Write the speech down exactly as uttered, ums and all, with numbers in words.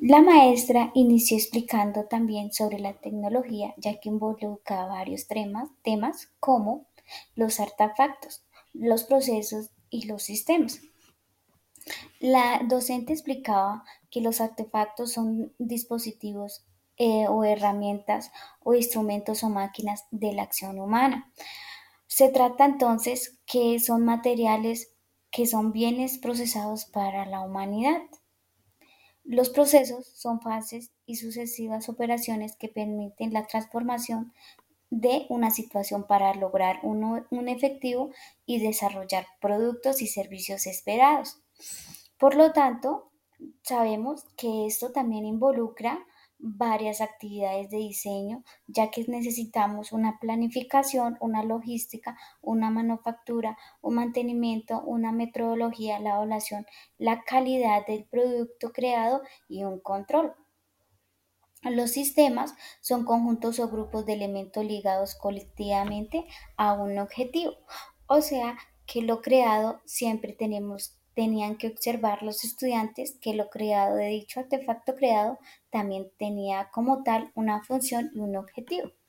La maestra inició explicando también sobre la tecnología, ya que involucra varios temas, temas como los artefactos, los procesos y los sistemas. La docente explicaba que los artefactos son dispositivos eh, o herramientas o instrumentos o máquinas de la acción humana. Se trata entonces que son materiales que son bienes procesados para la humanidad. Los procesos son fases y sucesivas operaciones que permiten la transformación de una situación para lograr uno- un efectivo y desarrollar productos y servicios esperados. Por lo tanto, sabemos que esto también involucra varias actividades de diseño, ya que necesitamos una planificación, una logística, una manufactura, un mantenimiento, una metodología, la evaluación, la calidad del producto creado y un control. Los sistemas son conjuntos o grupos de elementos ligados colectivamente a un objetivo. O sea, que lo creado siempre tenemos, tenían que observar los estudiantes que lo creado de dicho artefacto creado también tenía como tal una función y un objetivo.